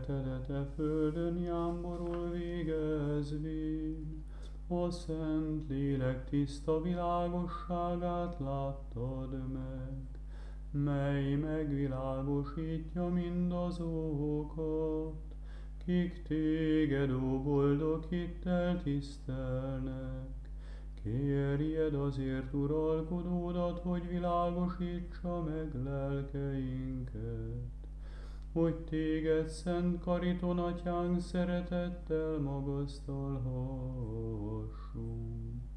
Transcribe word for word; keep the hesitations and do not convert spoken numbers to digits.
szeretedet e földön jámborul végezvén, a Szent Lélek tiszta világosságát láttad meg, mely megvilágosítja mindazókat, kik téged, ó boldog hittel tisztelnek. Kérjed azért uralkodódat, hogy világosítsa meg lelkeinket, hogy téged szent kariton, atyánk, szeretettel magasztalhassunk.